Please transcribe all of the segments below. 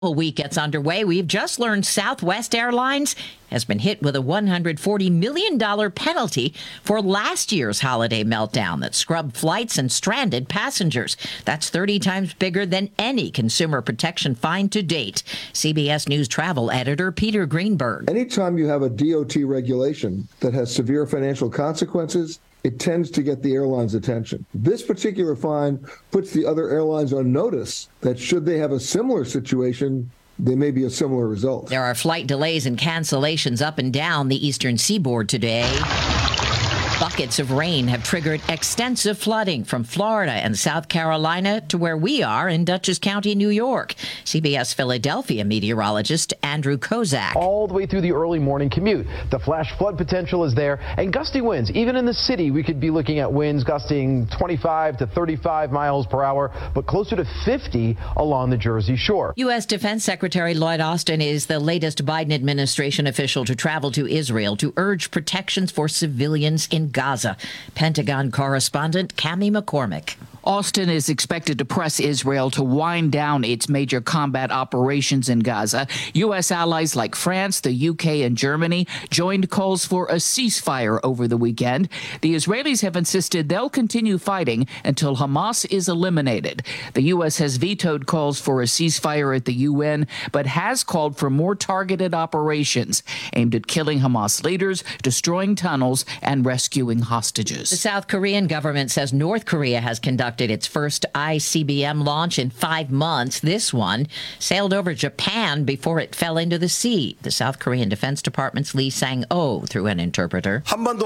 Week gets underway. We've just learned Southwest Airlines has been hit with a $140 million penalty for last year's holiday meltdown that scrubbed flights and stranded passengers. That's 30 times bigger than any consumer protection fine to date. CBS News travel editor Peter Greenberg. Anytime you have a DOT regulation that has severe financial consequences, it tends to get the airline's attention. This particular fine puts the other airlines on notice that should they have a similar situation, there may be a similar result. There are flight delays and cancellations up and down the eastern seaboard today. Buckets of rain have triggered extensive flooding from Florida and South Carolina to where we are in Dutchess County, New York. CBS Philadelphia meteorologist Andrew Kozak. All the way through the early morning commute. The flash flood potential is there, and gusty winds. Even in the city, we could be looking at winds gusting 25 to 35 miles per hour, but closer to 50 along the Jersey Shore. U.S. Defense Secretary Lloyd Austin is the latest Biden administration official to travel to Israel to urge protections for civilians in Gaza. Pentagon correspondent Cammie McCormick. Austin is expected to press Israel to wind down its major combat operations in Gaza. U.S. allies like France, the U.K., and Germany joined calls for a ceasefire over the weekend. The Israelis have insisted they'll continue fighting until Hamas is eliminated. The U.S. has vetoed calls for a ceasefire at the UN, but has called for more targeted operations aimed at killing Hamas leaders, destroying tunnels, and rescuing hostages. The South Korean government says North Korea has conducted its first ICBM launch in 5 months. This one sailed over Japan before it fell into the sea. The South Korean Defense Department's Lee Sang-oh through an interpreter.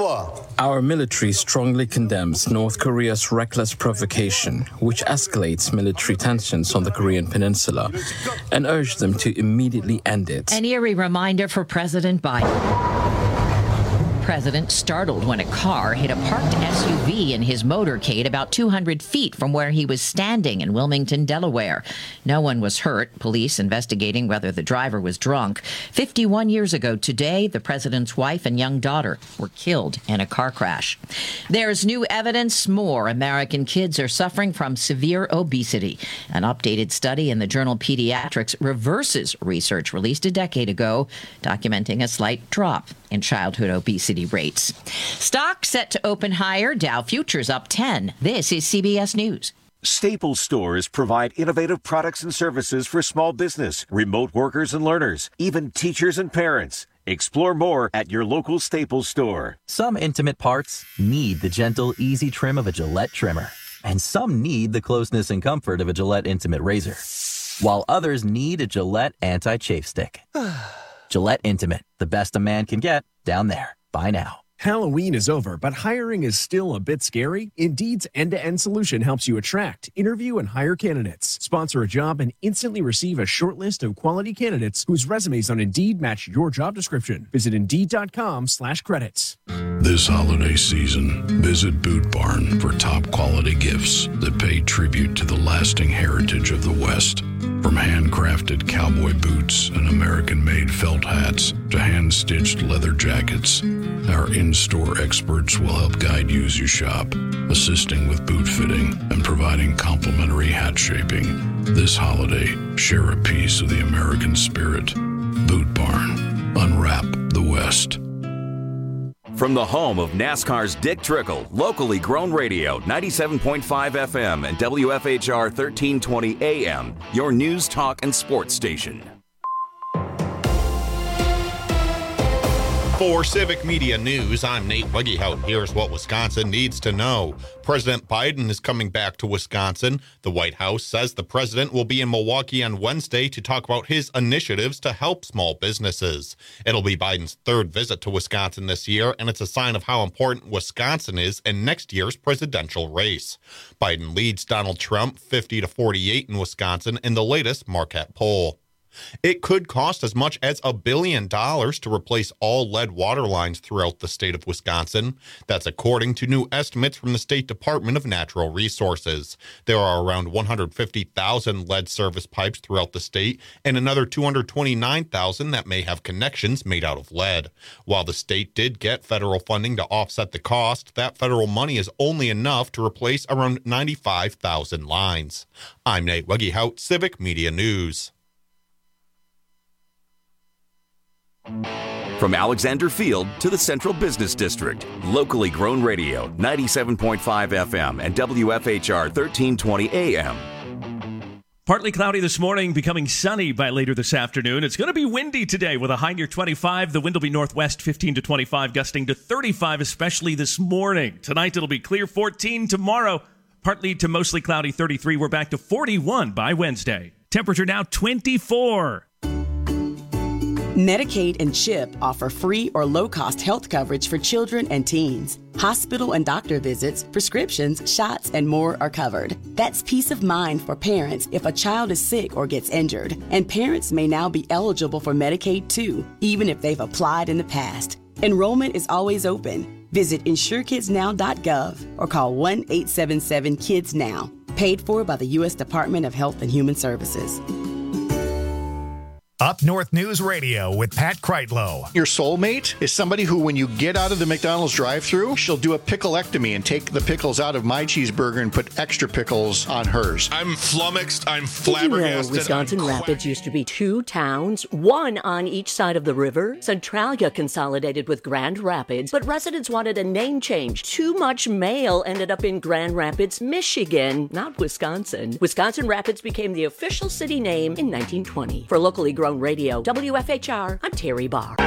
Our military strongly condemns North Korea's reckless provocation, which escalates military tensions on the Korean peninsula, and urge them to immediately end it. An eerie reminder for President Biden. President startled when a car hit a parked SUV in his motorcade about 200 feet from where he was standing in Wilmington, Delaware. No one was hurt. Police investigating whether the driver was drunk. 51 years ago today, the president's wife and young daughter were killed in a car crash. There's new evidence more American kids are suffering from severe obesity. An updated study in the journal Pediatrics reverses research released a decade ago, documenting a slight drop in childhood obesity rates. Stocks set to open higher. Dow futures up 10. This is CBS News. Staples stores provide innovative products and services for small business, remote workers and learners, even teachers and parents. Explore more at your local Staples store. Some intimate parts need the gentle, easy trim of a Gillette trimmer. And some need the closeness and comfort of a Gillette Intimate razor. While others need a Gillette anti-chafe stick. Gillette Intimate, the best a man can get, down there. Buy now. Halloween is over, but hiring is still a bit scary. Indeed's end-to-end solution helps you attract, interview, and hire candidates. Sponsor a job and instantly receive a short list of quality candidates whose resumes on Indeed match your job description. Visit Indeed.com/credits. This holiday season, visit Boot Barn for top quality gifts that pay tribute to the lasting heritage of the West. From handcrafted cowboy boots and American-made felt hats to hand-stitched leather jackets, our in-store experts will help guide you as you shop, assisting with boot fitting and providing complimentary hat shaping. This holiday, share a piece of the American spirit. Boot Barn. Unwrap the West. From the home of NASCAR's Dick Trickle, locally grown radio, 97.5 FM and WFHR 1320 AM, your news, talk, and sports station. For Civic Media News, I'm Nate Weggehout. Here's what Wisconsin needs to know. President Biden is coming back to Wisconsin. The White House says the president will be in Milwaukee on Wednesday to talk about his initiatives to help small businesses. It'll be Biden's third visit to Wisconsin this year, and it's a sign of how important Wisconsin is in next year's presidential race. Biden leads Donald Trump 50-48 in Wisconsin in the latest Marquette poll. It could cost as much as $1 billion to replace all lead water lines throughout the state of Wisconsin. That's according to new estimates from the State Department of Natural Resources. There are around 150,000 lead service pipes throughout the state and another 229,000 that may have connections made out of lead. While the state did get federal funding to offset the cost, that federal money is only enough to replace around 95,000 lines. I'm Nate Weggehout, Civic Media News. From Alexander Field to the Central Business District. Locally grown radio, 97.5 FM and WFHR 1320 AM. Partly cloudy this morning, becoming sunny by later this afternoon. It's going to be windy today with a high near 25. The wind will be northwest 15 to 25, gusting to 35, especially this morning. Tonight it'll be clear 14. Tomorrow, partly to mostly cloudy 33. We're back to 41 by Wednesday. Temperature now 24. Medicaid and CHIP offer free or low-cost health coverage for children and teens. Hospital and doctor visits, prescriptions, shots, and more are covered. That's peace of mind for parents if a child is sick or gets injured. And parents may now be eligible for Medicaid too, even if they've applied in the past. Enrollment is always open. Visit InsureKidsNow.gov or call 1-877-KIDS-NOW. Paid for by the U.S. Department of Health and Human Services. Up North News Radio with Pat Kreitlow. Your soulmate is somebody who, when you get out of the McDonald's drive-thru, she'll do a picklectomy and take the pickles out of my cheeseburger and put extra pickles on hers. I'm flummoxed. I'm flabbergasted. Did you know Wisconsin I'm Rapids used to be two towns, one on each side of the river? Centralia consolidated with Grand Rapids, but residents wanted a name change. Too much mail ended up in Grand Rapids, Michigan, not Wisconsin. Wisconsin Rapids became the official city name in 1920. For locally grown radio, WFHR, I'm Terry Barr.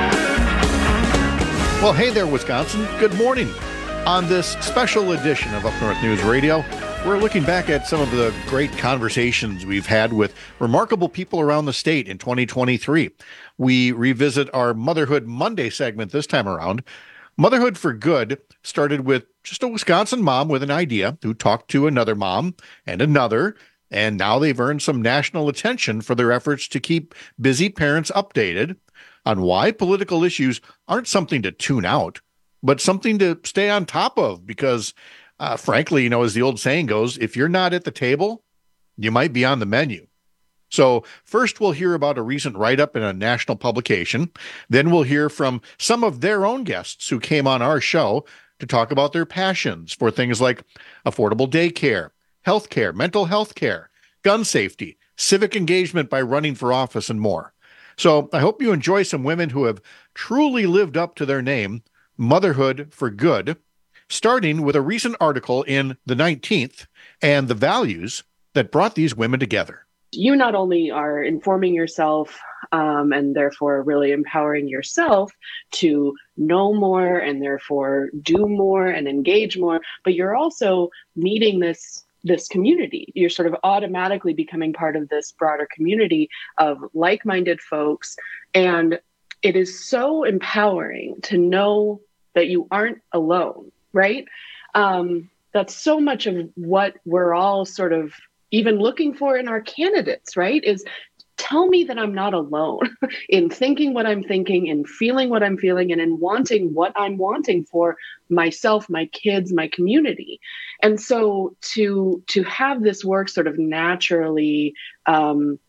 Well, hey there, Wisconsin. Good morning. On this special edition of Up North News Radio, we're looking back at some of the great conversations we've had with remarkable people around the state in 2023. We revisit our Motherhood Monday segment this time around. Motherhood for Good started with just a Wisconsin mom with an idea who talked to another mom and another, and now they've earned some national attention for their efforts to keep busy parents updated on why political issues aren't something to tune out, but something to stay on top of. Because, frankly, as the old saying goes, if you're not at the table, you might be on the menu. So first, we'll hear about a recent write-up in a national publication. Then we'll hear from some of their own guests who came on our show to talk about their passions for things like affordable daycare, healthcare, mental health care, gun safety, civic engagement by running for office, and more. So I hope you enjoy some women who have truly lived up to their name, Motherhood for Good, starting with a recent article in The 19th and the values that brought these women together. You not only are informing yourself and therefore really empowering yourself to know more and therefore do more and engage more, but you're also meeting this community. You're sort of automatically becoming part of this broader community of like-minded folks. And it is so empowering to know that you aren't alone, right? That's so much of what we're all sort of even looking for in our candidates, right? Is tell me that I'm not alone in thinking what I'm thinking, in feeling what I'm feeling, and in wanting what I'm wanting for myself, my kids, my community. And so to have this work sort of naturally sort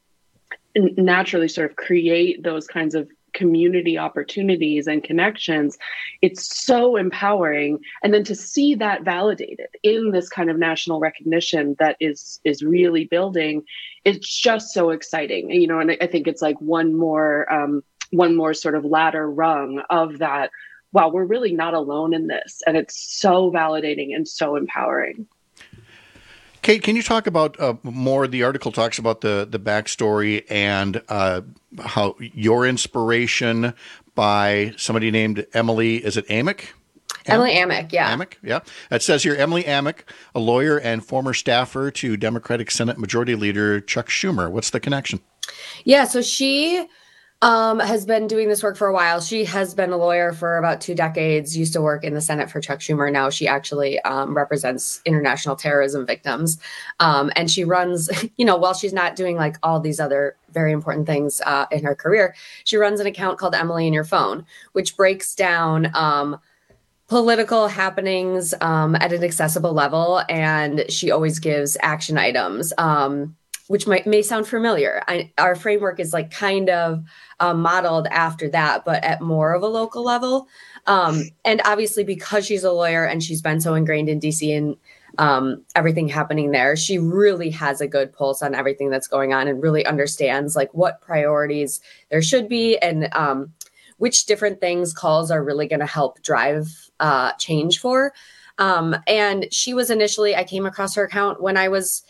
of create those kinds of community opportunities and connections, it's so empowering. And then to see that validated in this kind of national recognition that is really building, it's just so exciting. And I think it's like one more sort of ladder rung of that. Wow, we're really not alone in this. And it's so validating and so empowering. Kate, can you talk about more? The article talks about the backstory and how your inspiration by somebody named Emily, is it Amick? Emily Amick, yeah. Amick, yeah. It says here, Emily Amick, a lawyer and former staffer to Democratic Senate Majority Leader Chuck Schumer. What's the connection? Yeah, so she has been doing this work for a while. She has been a lawyer for about 2 decades, used to work in the Senate for Chuck Schumer. Now she actually represents international terrorism victims. And she runs, while she's not doing like all these other very important things in her career, she runs an account called Emily in Your Phone, which breaks down political happenings at an accessible level. And she always gives action items, which may sound familiar. Our framework is like kind of modeled after that, but at more of a local level. And obviously because she's a lawyer and she's been so ingrained in DC and everything happening there, she really has a good pulse on everything that's going on and really understands like what priorities there should be and which different things calls are really going to help drive change for. And she was initially, I came across her account when I was,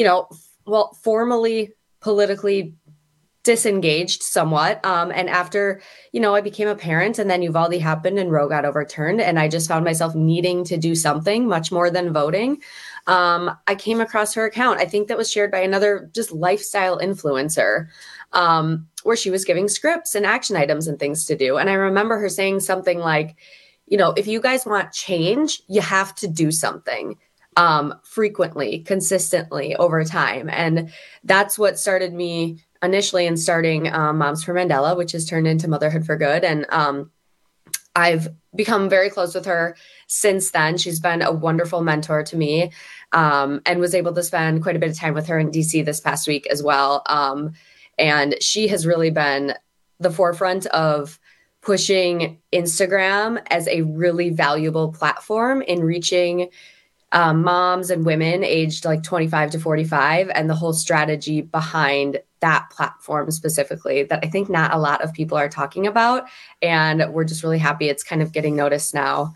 formally politically disengaged somewhat. And after, I became a parent, and then Uvalde happened and Roe got overturned. And I just found myself needing to do something much more than voting. I came across her account. I think that was shared by another just lifestyle influencer, where she was giving scripts and action items and things to do. And I remember her saying something like, if you guys want change, you have to do something frequently, consistently over time. And that's what started me initially in starting Moms for Mandela, which has turned into Motherhood for Good. And I've become very close with her since then. She's been a wonderful mentor to me, and was able to spend quite a bit of time with her in DC this past week as well. And she has really been the forefront of pushing Instagram as a really valuable platform in reaching moms and women aged like 25 to 45, and the whole strategy behind that platform specifically that I think not a lot of people are talking about. And we're just really happy it's kind of getting noticed now,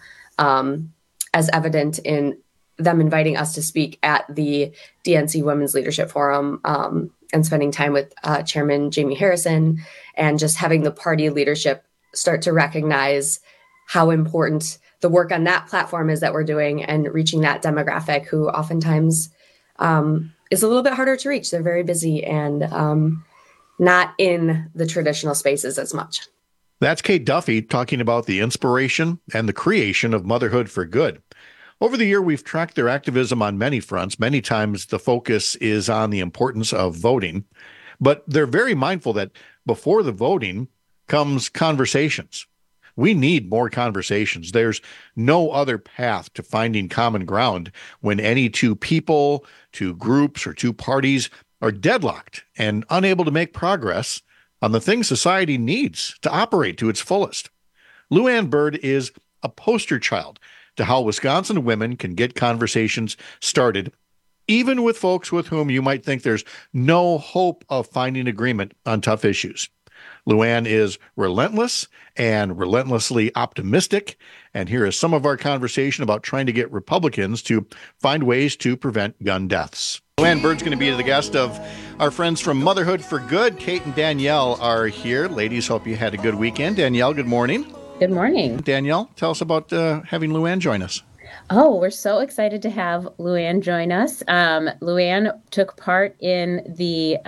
as evident in them inviting us to speak at the DNC Women's Leadership Forum, and spending time with Chairman Jamie Harrison, and just having the party leadership start to recognize how important the work on that platform is that we're doing, and reaching that demographic who oftentimes is a little bit harder to reach. They're very busy and not in the traditional spaces as much. That's Kate Duffy talking about the inspiration and the creation of Motherhood for Good. Over the year, we've tracked their activism on many fronts. Many times the focus is on the importance of voting, but they're very mindful that before the voting comes conversations. We need more conversations. There's no other path to finding common ground when any two people, two groups, or two parties are deadlocked and unable to make progress on the things society needs to operate to its fullest. Lou Ann Bird is a poster child to how Wisconsin women can get conversations started, even with folks with whom you might think there's no hope of finding agreement on tough issues. Lou Ann is relentless and relentlessly optimistic. And here is some of our conversation about trying to get Republicans to find ways to prevent gun deaths. Lou Ann Bird's going to be the guest of our friends from Motherhood for Good. Kate and Danielle are here. Ladies, hope you had a good weekend. Danielle, good morning. Good morning. Danielle, tell us about having Lou Ann join us. Oh, we're so excited to have Lou Ann join us. Lou Ann took part in the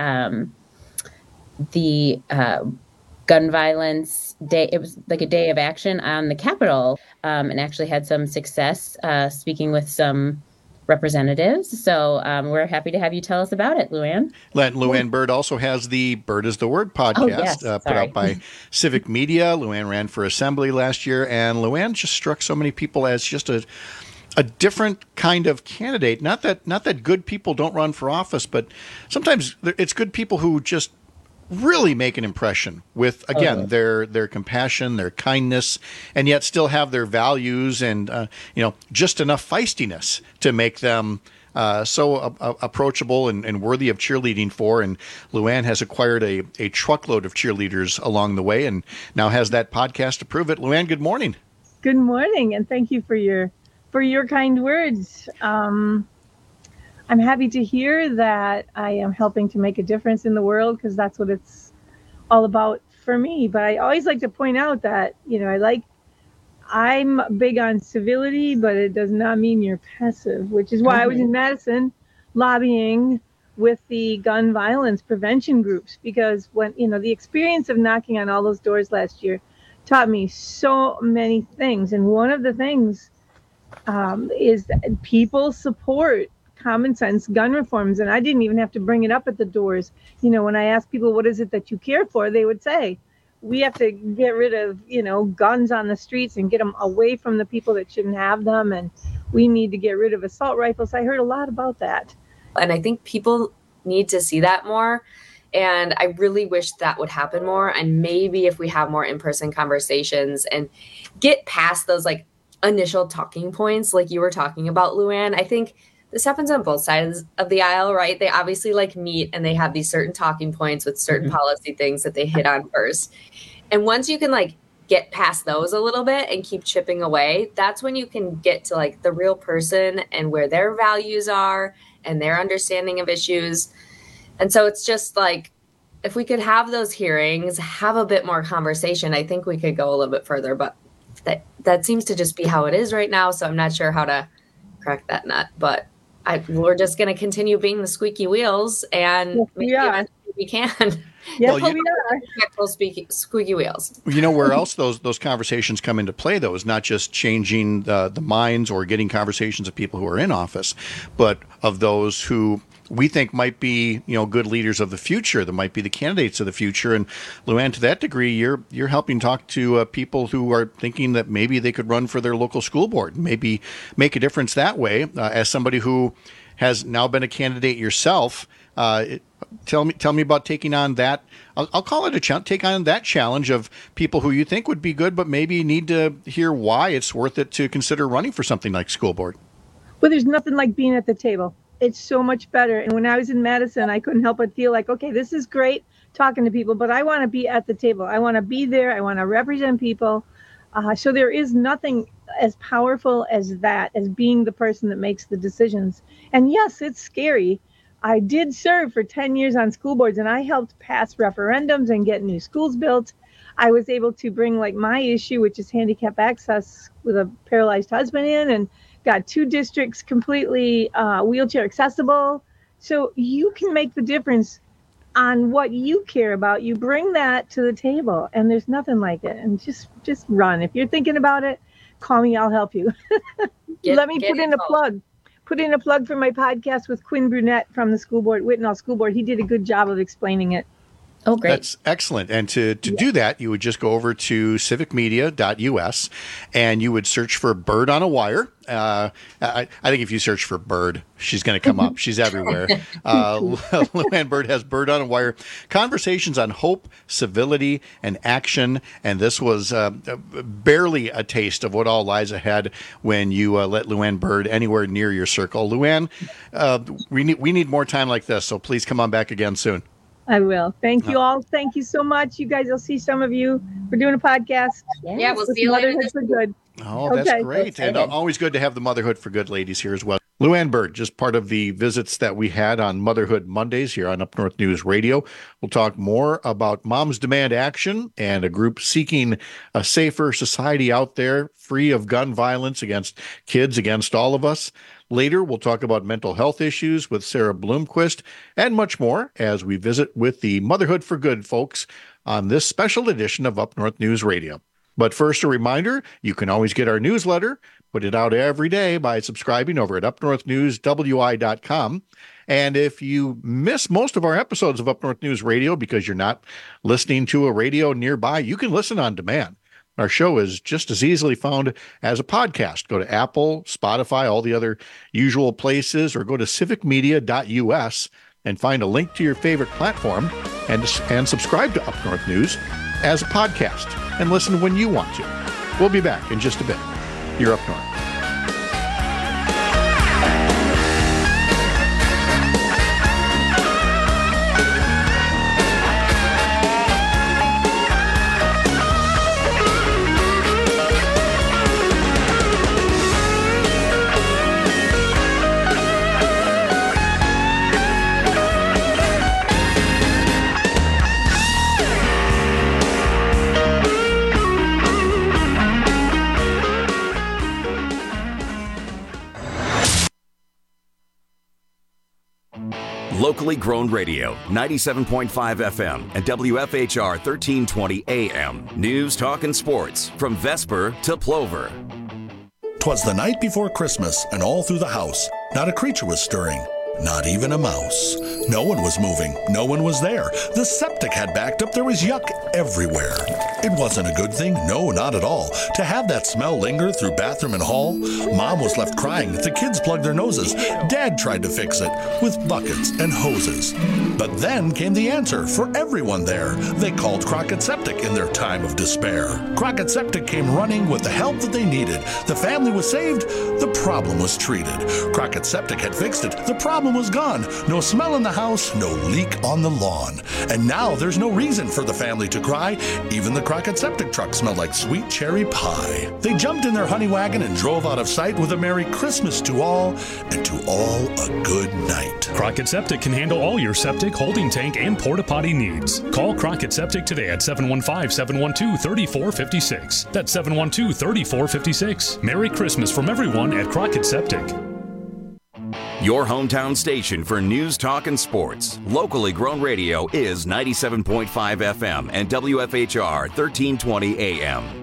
gun violence day. It was like a day of action on the Capitol, and actually had some success speaking with some representatives. So we're happy to have you tell us about it, Lou Ann. Lou Ann Bird also has the Bird is the Word podcast put out by Civic Media. Lou Ann ran for assembly last year, and Lou Ann just struck so many people as just a different kind of candidate. Not that good people don't run for office, but sometimes it's good people who just really make an impression with, again, their compassion, their kindness, and yet still have their values and, just enough feistiness to make them so approachable and worthy of cheerleading for. And Lou Ann has acquired a truckload of cheerleaders along the way and now has that podcast to prove it. Lou Ann, good morning. Good morning, and thank you for your kind words. I'm happy to hear that I am helping to make a difference in the world, because that's what it's all about for me. But I always like to point out that, I'm big on civility, but it does not mean you're passive, which is why I was in Madison lobbying with the gun violence prevention groups, because when, the experience of knocking on all those doors last year taught me so many things. And one of the things is that people support common sense gun reforms. And I didn't even have to bring it up at the doors. When I asked people, what is it that you care for? They would say, we have to get rid of, guns on the streets and get them away from the people that shouldn't have them. And we need to get rid of assault rifles. I heard a lot about that. And I think people need to see that more. And I really wish that would happen more. And maybe if we have more in-person conversations and get past those initial talking points, like you were talking about, Lou Ann, I think this happens on both sides of the aisle, right? They obviously meet and they have these certain talking points with certain policy things that they hit on first. And once you can get past those a little bit and keep chipping away, that's when you can get to like the real person and where their values are and their understanding of issues. And so it's just like, if we could have those hearings, have a bit more conversation, I think we could go a little bit further. But that seems to just be how it is right now. So I'm not sure how to crack that nut. But we're just going to continue being the squeaky wheels and we can. Yes, well, we are. Squeaky wheels. You know where else those conversations come into play, though, is not just changing the minds or getting conversations of people who are in office, but of those who we think might be, good leaders of the future, that might be the candidates of the future. And Lou-Anne, to that degree, you're helping talk to people who are thinking that maybe they could run for their local school board, maybe make a difference that way. As somebody who has now been a candidate yourself, tell me about taking on that. I'll call it take on that challenge of people who you think would be good, but maybe need to hear why it's worth it to consider running for something like school board. Well, there's nothing like being at the table. It's so much better. And when I was in Madison, I couldn't help but feel like, okay, this is great talking to people, but I want to be at the table. I want to be there. I want to represent people. So there is nothing as powerful as that, as being the person that makes the decisions. And yes, it's scary. I did serve for 10 years on school boards, and I helped pass referendums and get new schools built. I was able to bring like my issue, which is handicap access with a paralyzed husband in, and got 2 districts completely wheelchair accessible. So you can make the difference on what you care about. You bring that to the table, and there's nothing like it. And just run. If you're thinking about it, call me. I'll help you. Let me put in a plug. Put in a plug for my podcast with Quinn Brunette from the school board, Whitnall School Board. He did a good job of explaining it. Oh, great. That's excellent. And to do that, you would just go over to civicmedia.us and you would search for Bird on a Wire. I think if you search for Bird, she's going to come up. She's everywhere. Lou-Anne Bird has Bird on a Wire. Conversations on hope, civility, and action. And this was barely a taste of what all lies ahead when you let Lou-Anne Bird anywhere near your circle. Lou-Anne, we need more time like this, so please come on back again soon. I will. Thank you all. Thank you so much. You guys, I'll see some of you. We're doing a podcast. Yeah, we'll see you later. Motherhood for Good. Oh, that's great. And always good to have the Motherhood for Good ladies here as well. Lou-Anne Bird, just part of the visits that we had on Motherhood Mondays here on Up North News Radio. We'll talk more about Moms Demand Action and a group seeking a safer society out there, free of gun violence against kids, against all of us. Later, we'll talk about mental health issues with Sarah Bloomquist and much more as we visit with the Motherhood for Good folks on this special edition of Up North News Radio. But first, a reminder, you can always get our newsletter, put it out every day by subscribing over at upnorthnewswi.com. And if you miss most of our episodes of Up North News Radio because you're not listening to a radio nearby, you can listen on demand. Our show is just as easily found as a podcast. Go to Apple, Spotify, all the other usual places, or go to civicmedia.us and find a link to your favorite platform and subscribe to Up North News as a podcast and listen when you want to. We'll be back in just a bit. You're Up North. Locally grown radio, 97.5 FM and WFHR 1320 AM. News, talk, and sports from Vesper to Plover. 'Twas the night before Christmas, and all through the house, not a creature was stirring. Not even a mouse. No one was moving. No one was there. The septic had backed up. There was yuck everywhere. It wasn't a good thing. No, not at all. To have that smell linger through bathroom and hall. Mom was left crying. The kids plugged their noses. Dad tried to fix it with buckets and hoses. But then came the answer for everyone there. They called Crockett Septic in their time of despair. Crockett Septic came running with the help that they needed. The family was saved. The problem was treated. Crockett Septic had fixed it. The problem woman was gone. No smell in the house, no leak on the lawn. And now there's no reason for the family to cry. Even the Crockett septic truck smelled like sweet cherry pie. They jumped in their honey wagon and drove out of sight with a Merry Christmas to all, and to all a good night. Crockett Septic can handle all your septic, holding tank, and porta potty needs. Call Crockett Septic today at 715-712-3456. That's 712-3456. Merry Christmas from everyone at Crockett Septic. Your hometown station for news, talk, and sports. Locally grown radio is 97.5 FM and WFHR 1320 AM.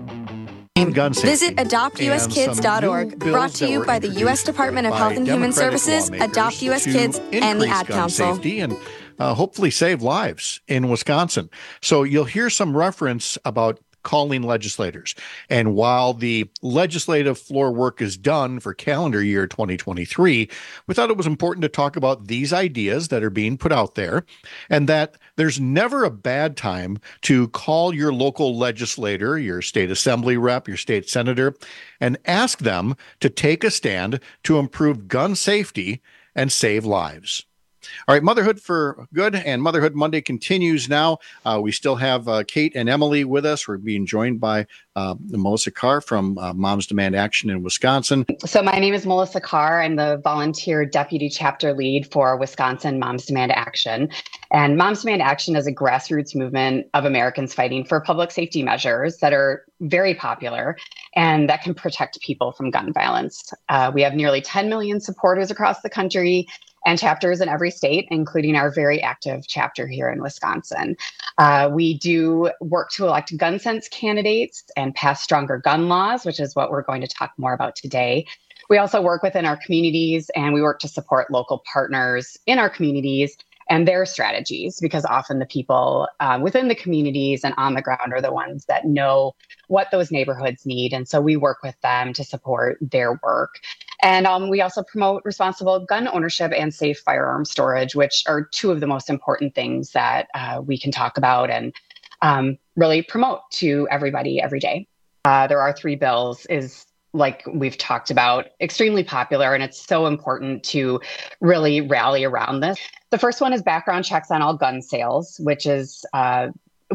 Visit AdoptUSKids.org, brought to you by the U.S. Department of Health and Human Services, Adopt U.S. Kids, and the Ad Council. And hopefully save lives in Wisconsin. So you'll hear some reference about calling legislators. And while the legislative floor work is done for calendar year 2023, we thought it was important to talk about these ideas that are being put out there, and that there's never a bad time to call your local legislator, your state assembly rep, your state senator, and ask them to take a stand to improve gun safety and save lives. All right, Motherhood for Good and Motherhood Monday continues now. We still have Kate and Emily with us. We're being joined by Melissa Carr from Moms Demand Action in Wisconsin. So my name is Melissa Carr. I'm the volunteer deputy chapter lead for Wisconsin Moms Demand Action. And Moms Demand Action is a grassroots movement of Americans fighting for public safety measures that are very popular and that can protect people from gun violence. We have nearly 10 million supporters across the country and chapters in every state, including our very active chapter here in Wisconsin. We do work to elect gun sense candidates and pass stronger gun laws, which is what we're going to talk more about today. We also work within our communities, and we work to support local partners in our communities and their strategies, because often the people within the communities and on the ground are the ones that know what those neighborhoods need. And so we work with them to support their work. And we also promote responsible gun ownership and safe firearm storage, which are two of the most important things that we can talk about and really promote to everybody every day. There are three bills, is like we've talked about, extremely popular, and it's so important to really rally around this. The first one is background checks on all gun sales, which is a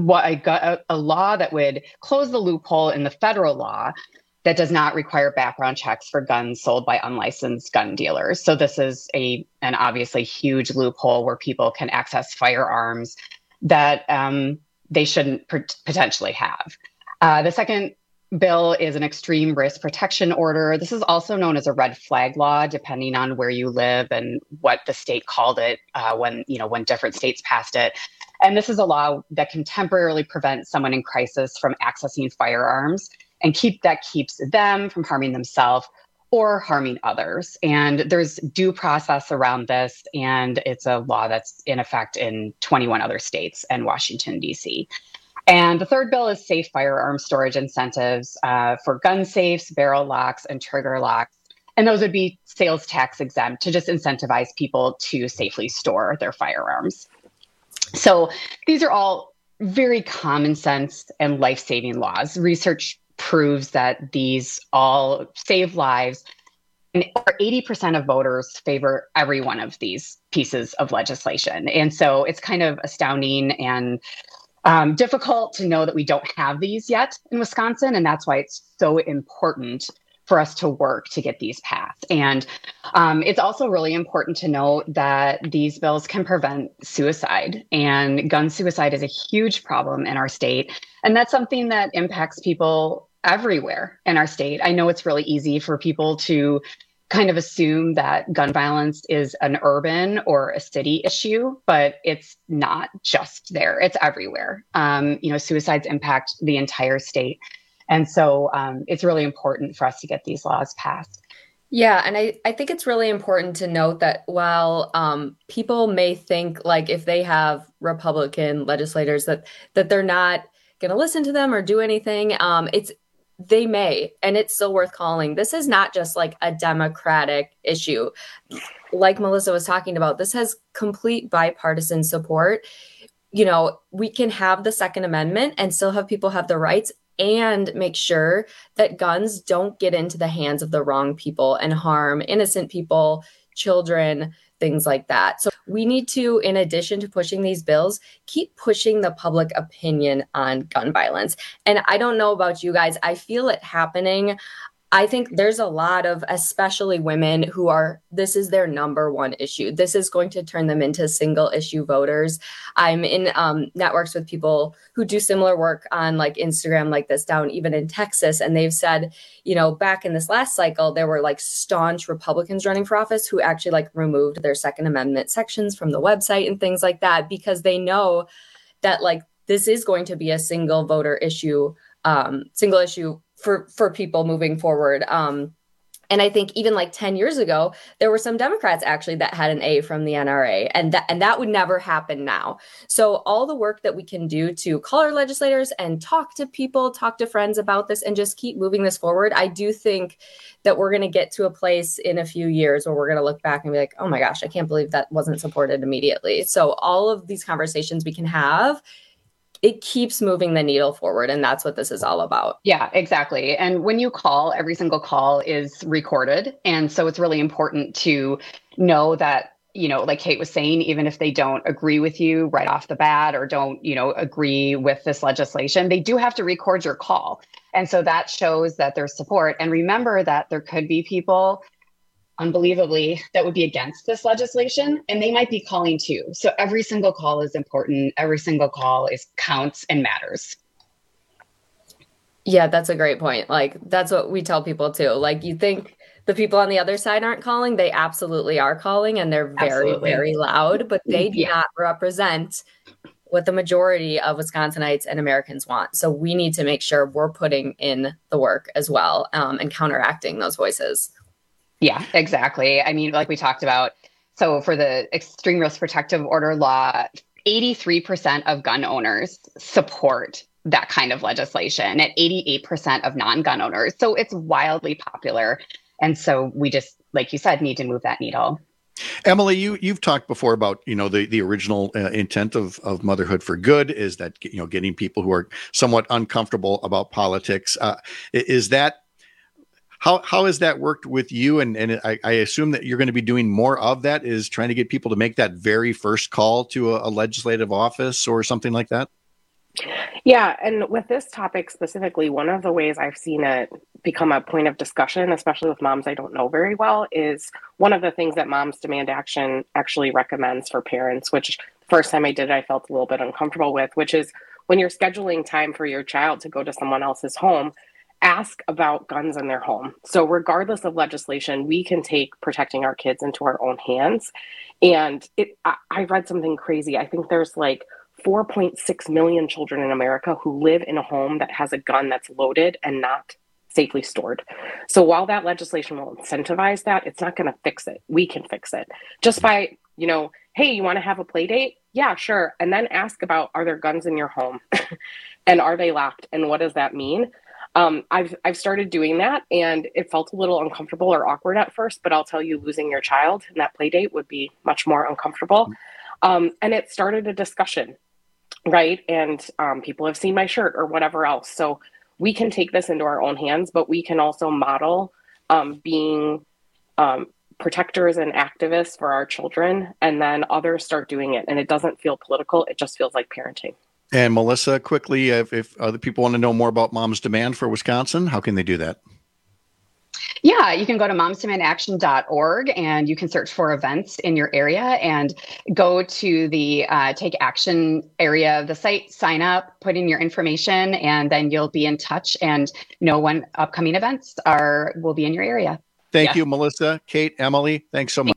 law that would close the loophole in the federal law that does not require background checks for guns sold by unlicensed gun dealers. So this is an obviously huge loophole where people can access firearms that they shouldn't potentially have. The second bill is an extreme risk protection order. This is also known as a red flag law, depending on where you live and what the state called it when different states passed it. And this is a law that can temporarily prevent someone in crisis from accessing firearms and keeps them from harming themselves or harming others. And there's due process around this, and it's a law that's in effect in 21 other states and Washington, D.C. And the third bill is safe firearm storage incentives for gun safes, barrel locks, and trigger locks. And those would be sales tax exempt to just incentivize people to safely store their firearms. So these are all very common sense and life-saving laws. Research proves that these all save lives. And over 80% of voters favor every one of these pieces of legislation. And so it's kind of astounding and difficult to know that we don't have these yet in Wisconsin. And that's why it's so important for us to work to get these passed. And it's also really important to note that these bills can prevent suicide, and gun suicide is a huge problem in our state. And that's something that impacts people everywhere in our state. I know it's really easy for people to kind of assume that gun violence is an urban or a city issue, but it's not just there. It's everywhere. Suicides impact the entire state. And so it's really important for us to get these laws passed. Yeah, and I think it's really important to note that while people may think like if they have Republican legislators that they're not going to listen to them or do anything, they may, and it's still worth calling. This is not just like a Democratic issue. Like Melissa was talking about, this has complete bipartisan support. We can have the Second Amendment and still have people have the rights and make sure that guns don't get into the hands of the wrong people and harm innocent people, children, things like that. So we need to, in addition to pushing these bills, keep pushing the public opinion on gun violence. And I don't know about you guys, I feel it happening. I think there's a lot of, especially women, this is their number one issue. This is going to turn them into single issue voters. I'm in networks with people who do similar work on like Instagram like this down even in Texas. And they've said, back in this last cycle, there were like staunch Republicans running for office who actually like removed their Second Amendment sections from the website and things like that, because they know that like this is going to be a single voter issue, single issue for people moving forward. And I think even like 10 years ago, there were some Democrats actually that had an A from the NRA, and that would never happen now. So all the work that we can do to call our legislators and talk to people, talk to friends about this, and just keep moving this forward, I do think that we're going to get to a place in a few years where we're going to look back and be like, oh my gosh, I can't believe that wasn't supported immediately. So all of these conversations we can have, it keeps moving the needle forward. And that's what this is all about. Yeah, exactly. And when you call, every single call is recorded. And so it's really important to know that, like Kate was saying, even if they don't agree with you right off the bat or don't, agree with this legislation, they do have to record your call. And so that shows that there's support. And remember that there could be people, unbelievably, that would be against this legislation, and they might be calling too. So every single call is important. Every single call counts and matters. Yeah, that's a great point. Like, that's what we tell people too. Like, you think the people on the other side aren't calling? They absolutely are calling, and they're very, very loud, but they do not represent what the majority of Wisconsinites and Americans want. So we need to make sure we're putting in the work as well, and counteracting those voices. Yeah, exactly. I mean, like we talked about, so for the extreme risk protective order law, 83% of gun owners support that kind of legislation, and 88% of non-gun owners. So it's wildly popular. And so we just, like you said, need to move that needle. Emily, you've talked before about, the original intent of Motherhood for Good is that, getting people who are somewhat uncomfortable about politics. Is that How has that worked with you? And I assume that you're going to be doing more of that, is trying to get people to make that very first call to a legislative office or something like that? Yeah. And with this topic specifically, one of the ways I've seen it become a point of discussion, especially with moms I don't know very well, is one of the things that Moms Demand Action actually recommends for parents, which the first time I did it, I felt a little bit uncomfortable with, which is when you're scheduling time for your child to go to someone else's home, ask about guns in their home. So regardless of legislation, we can take protecting our kids into our own hands. And I read something crazy. I think there's like 4.6 million children in America who live in a home that has a gun that's loaded and not safely stored. So while that legislation will incentivize that, it's not going to fix it. We can fix it just by, hey, you want to have a play date? Yeah, sure. And then ask about, are there guns in your home? And are they locked? And what does that mean? I've started doing that, and it felt a little uncomfortable or awkward at first, but I'll tell you, losing your child in that play date would be much more uncomfortable. And it started a discussion, right? And people have seen my shirt or whatever else. So we can take this into our own hands, but we can also model being protectors and activists for our children, and then others start doing it. And it doesn't feel political. It just feels like parenting. And Melissa, quickly, if other people want to know more about Moms Demand for Wisconsin, how can they do that? Yeah, you can go to momsdemandaction.org, and you can search for events in your area and go to the Take Action area of the site, sign up, put in your information, and then you'll be in touch and know when upcoming events will be in your area. Thank you, Melissa, Kate, Emily. Thanks so much.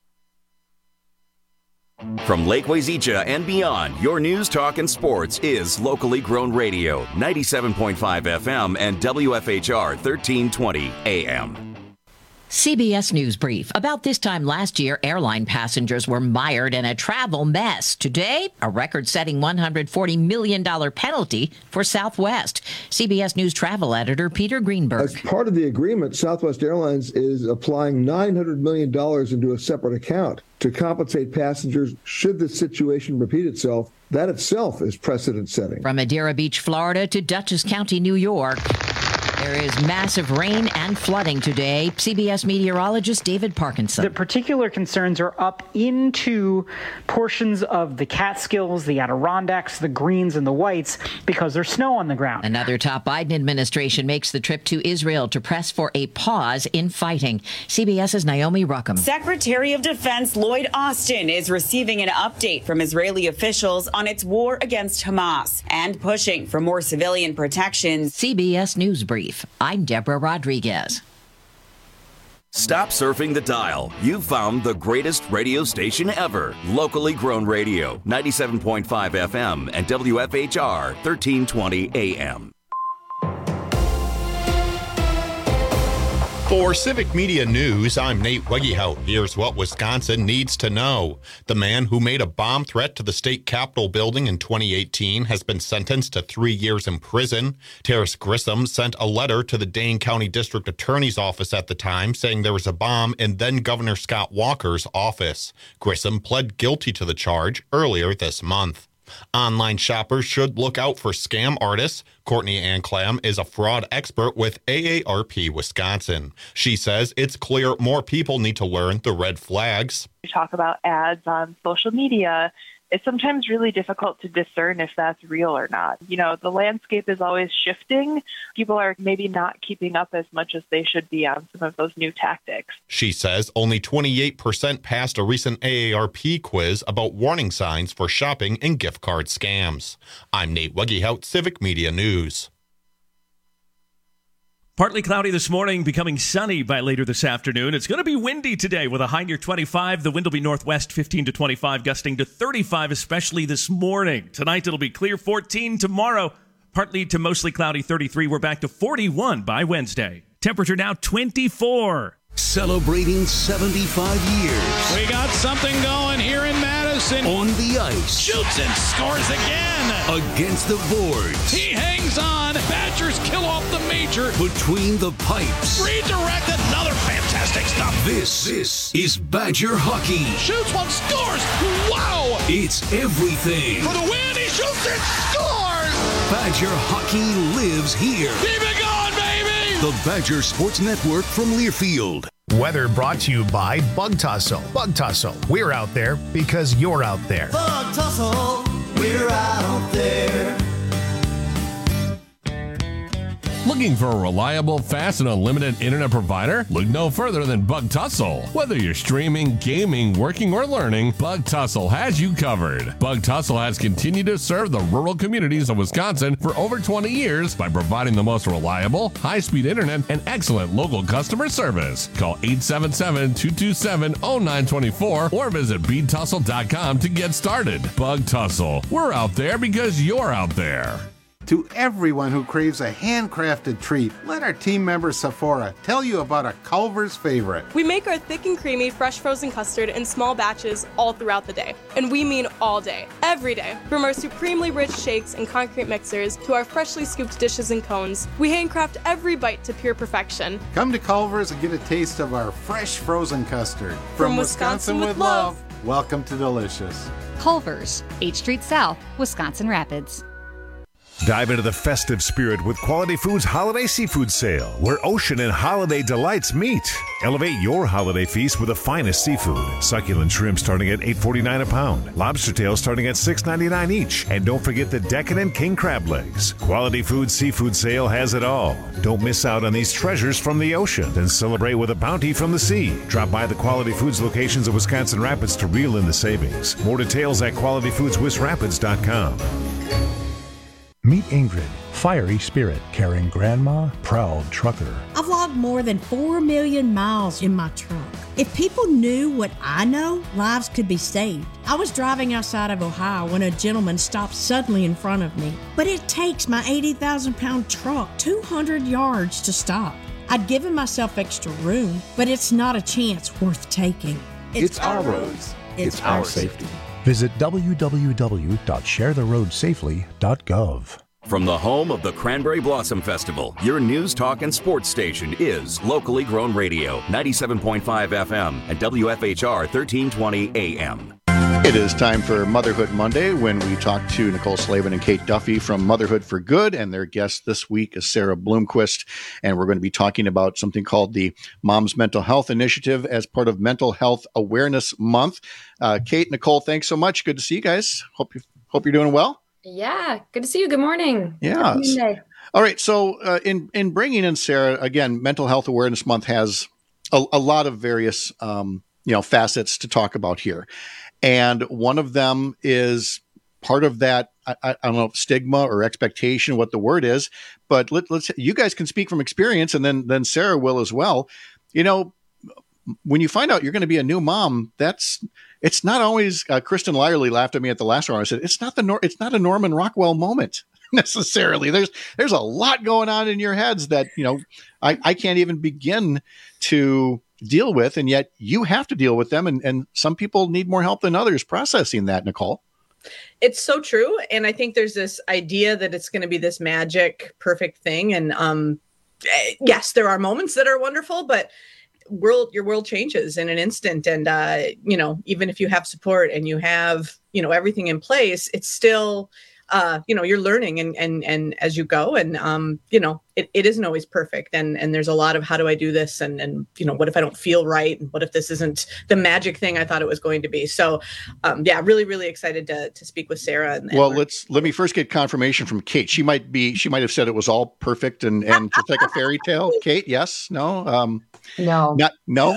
From Lake Wazeecha and beyond, your news, talk, and sports is locally grown radio, 97.5 FM and WFHR 1320 AM. CBS News Brief. About this time last year, airline passengers were mired in a travel mess. Today, a record-setting $140 million penalty for Southwest. CBS News travel editor Peter Greenberg. As part of the agreement, Southwest Airlines is applying $900 million into a separate account to compensate passengers should this situation repeat itself. That itself is precedent-setting. From Madeira Beach, Florida to Dutchess County, New York. There is massive rain and flooding today. CBS meteorologist David Parkinson. The particular concerns are up into portions of the Catskills, the Adirondacks, the Greens, and the Whites because there's snow on the ground. Another top Biden administration makes the trip to Israel to press for a pause in fighting. CBS's Naomi Ruckham. Secretary of Defense Lloyd Austin is receiving an update from Israeli officials on its war against Hamas and pushing for more civilian protections. CBS News Brief. I'm Deborah Rodriguez. Stop surfing the dial. You've found the greatest radio station ever. Locally grown radio, 97.5 FM and WFHR 1320 AM. For Civic Media News, I'm Nate Wegehout. Here's what Wisconsin needs to know. The man who made a bomb threat to the state capitol building in 2018 has been sentenced to 3 years in prison. Terrace Grissom sent a letter to the Dane County District Attorney's Office at the time saying there was a bomb in then Governor Scott Walker's office. Grissom pled guilty to the charge earlier this month. Online shoppers should look out for scam artists. Courtney Ann Clam is a fraud expert with AARP Wisconsin. She says it's clear more people need to learn the red flags. We talk about ads on social media. It's sometimes really difficult to discern if that's real or not. You know, the landscape is always shifting. People are maybe not keeping up as much as they should be on some of those new tactics. She says only 28% passed a recent AARP quiz about warning signs for shopping and gift card scams. I'm Nate Wegehout, Civic Media News. Partly cloudy this morning, becoming sunny by later this afternoon. It's going to be windy today with a high near 25. The wind will be northwest 15 to 25, gusting to 35, especially this morning. Tonight it'll be clear 14. Tomorrow, partly to mostly cloudy 33. We're back to 41 by Wednesday. Temperature now 24. Celebrating 75 years. We got something going here in Madison. On the ice. Shoots and scores again. Against the boards. He hangs on. Badgers kill off the major. Between the pipes. Redirect, another fantastic stop. This is Badger hockey. Shoots one, scores. Wow. It's everything. For the win, he shoots and scores. Badger hockey lives here. Keep it going, baby. The Badger Sports Network from Learfield. Weather brought to you by Bug Tussle. Bug Tussle. We're out there because you're out there. Bug Tussle. We're out there. Looking for a reliable, fast, and unlimited internet provider? Look no further than Bug Tussle. Whether you're streaming, gaming, working, or learning, Bug Tussle has you covered. Bug Tussle has continued to serve the rural communities of Wisconsin for over 20 years by providing the most reliable, high-speed internet and excellent local customer service. Call 877-227-0924 or visit BTussle.com to get started. Bug Tussle. We're out there because you're out there. To everyone who craves a handcrafted treat, let our team member Sephora tell you about a Culver's favorite. We make our thick and creamy fresh frozen custard in small batches all throughout the day. And we mean all day, every day. From our supremely rich shakes and concrete mixers to our freshly scooped dishes and cones, we handcraft every bite to pure perfection. Come to Culver's and get a taste of our fresh frozen custard. From Wisconsin with love, welcome to Delicious. Culver's, 8th Street South, Wisconsin Rapids. Dive into the festive spirit with Quality Foods Holiday Seafood Sale, where ocean and holiday delights meet. Elevate your holiday feast with the finest seafood. Succulent shrimp starting at $8.49 a pound. Lobster tails starting at $6.99 each. And don't forget the decadent king crab legs. Quality Foods Seafood Sale has it all. Don't miss out on these treasures from the ocean. Then celebrate with a bounty from the sea. Drop by the Quality Foods locations of Wisconsin Rapids to reel in the savings. More details at qualityfoodswisrapids.com. Meet Ingrid, fiery spirit, caring grandma, proud trucker. I've logged more than 4 million miles in my truck. If people knew what I know, lives could be saved. I was driving outside of Ohio when a gentleman stopped suddenly in front of me. But it takes my 80,000-pound truck 200 yards to stop. I'd given myself extra room, but it's not a chance worth taking. It's our roads. It's our safety. Visit www.sharetheroadsafely.gov. From the home of the Cranberry Blossom Festival, your news, talk, and sports station is locally grown radio, 97.5 FM and WFHR 1320 AM. It is time for Motherhood Monday when we talk to Nicole Slavin and Kate Duffy from Motherhood for Good, and their guest this week is Sarah Bloomquist, and we're going to be talking about something called the Mom's Mental Health Initiative as part of Mental Health Awareness Month. Kate, Nicole, thanks so much. Good to see you guys. Hope you're doing well. Yeah, good to see you. Good morning. Yeah. All right. So in bringing in Sarah, again, Mental Health Awareness Month has a lot of various facets to talk about here. And one of them is part of that, I don't know, stigma or expectation, what the word is, but let's you guys can speak from experience, and then Sarah will as well. When you find out you're going to be a new mom, it's not always. Kristen Lyerly laughed at me at the last round. I said it's not a Norman Rockwell moment necessarily. There's a lot going on in your heads that I can't even begin to deal with, and yet you have to deal with them, and some people need more help than others processing that. Nicole? It's so true, and I think there's this idea that it's going to be this magic perfect thing, and yes, there are moments that are wonderful, but your world changes in an instant, and even if you have support and you have everything in place, it's still you're learning and as you go, and it isn't always perfect, and there's a lot of how do I do this, and what if I don't feel right, and what if this isn't the magic thing I thought it was going to be. So really, really excited to speak with Sarah. Let me first get confirmation from Kate. She might have said it was all perfect and just like a fairy tale. Kate, yes, no, no, no.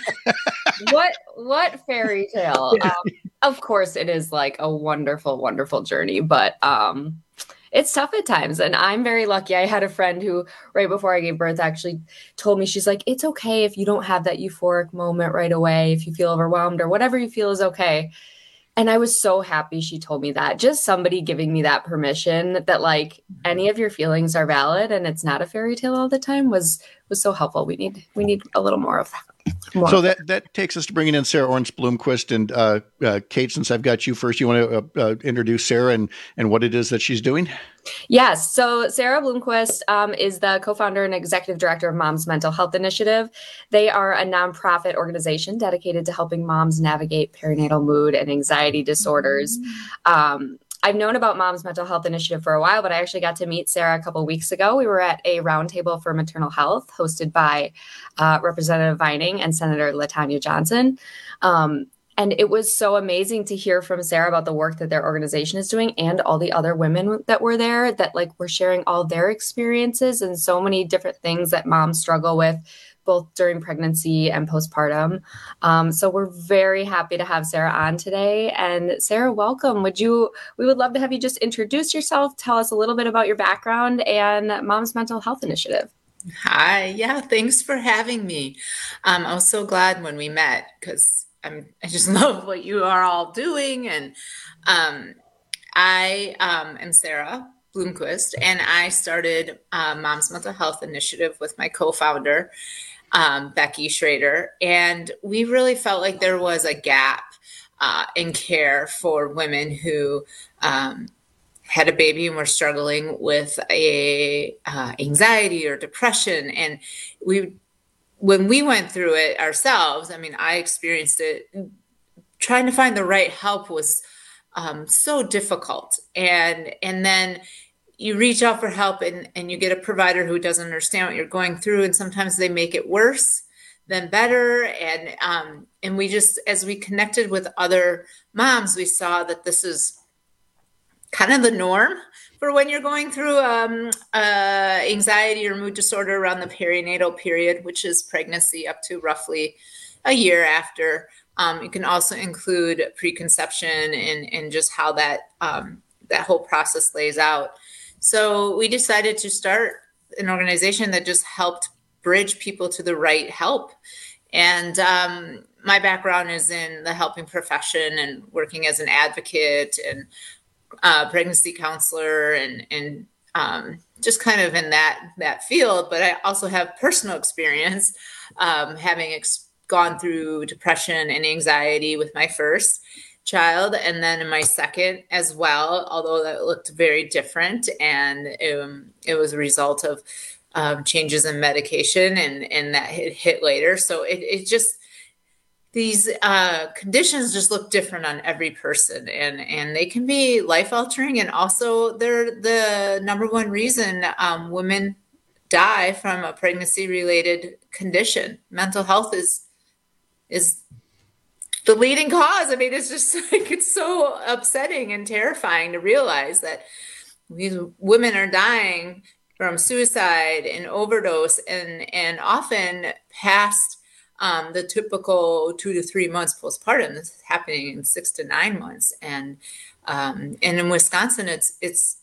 What fairy tale? Of course, it is like a wonderful, wonderful journey, but it's tough at times. And I'm very lucky. I had a friend who, right before I gave birth, actually told me, she's like, it's okay if you don't have that euphoric moment right away, if you feel overwhelmed or whatever you feel is okay. And I was so happy she told me that. Just somebody giving me that permission that like any of your feelings are valid and it's not a fairy tale all the time was so helpful. We need a little more of that. So that takes us to bringing in Sarah Orns Bloomquist, and Kate, since I've got you first, you want to introduce Sarah and what it is that she's doing? Yes. So Sarah Bloomquist is the co-founder and executive director of Mom's Mental Health Initiative. They are a nonprofit organization dedicated to helping moms navigate perinatal mood and anxiety disorders. I've known about Mom's Mental Health Initiative for a while, but I actually got to meet Sarah a couple of weeks ago. We were at a roundtable for maternal health hosted by Representative Vining and Senator LaTanya Johnson. And it was so amazing to hear from Sarah about the work that their organization is doing and all the other women that were there that were sharing all their experiences and so many different things that moms struggle with, both during pregnancy and postpartum. So we're very happy to have Sarah on today. And Sarah, welcome. We would love to have you just introduce yourself, tell us a little bit about your background and Mom's Mental Health Initiative. Hi. Yeah, thanks for having me. I was so glad when we met because I just love what you are all doing. And I am Sarah Bloomquist, and I started Mom's Mental Health Initiative with my co-founder, Becky Schrader. And we really felt like there was a gap in care for women who had a baby and were struggling with anxiety or depression. And when we went through it ourselves, I experienced it, trying to find the right help was so difficult. And then you reach out for help and you get a provider who doesn't understand what you're going through. And sometimes they make it worse than better. And we just, as we connected with other moms, we saw that this is kind of the norm for when you're going through anxiety or mood disorder around the perinatal period, which is pregnancy up to roughly a year after. You can also include preconception and just how that whole process lays out. So we decided to start an organization that just helped bridge people to the right help. And my background is in the helping profession and working as an advocate and pregnancy counselor and just kind of in that field. But I also have personal experience having gone through depression and anxiety with my first child, and then in my second as well, although that looked very different. And it was a result of changes in medication and that hit later. So it just these conditions just look different on every person, and they can be life altering. And also they're the number one reason women die from a pregnancy related condition. Mental health is the leading cause. I mean, it's just like, it's so upsetting and terrifying to realize that these women are dying from suicide and overdose and often past the typical 2 to 3 months postpartum. This is happening in 6 to 9 months. And in Wisconsin, it's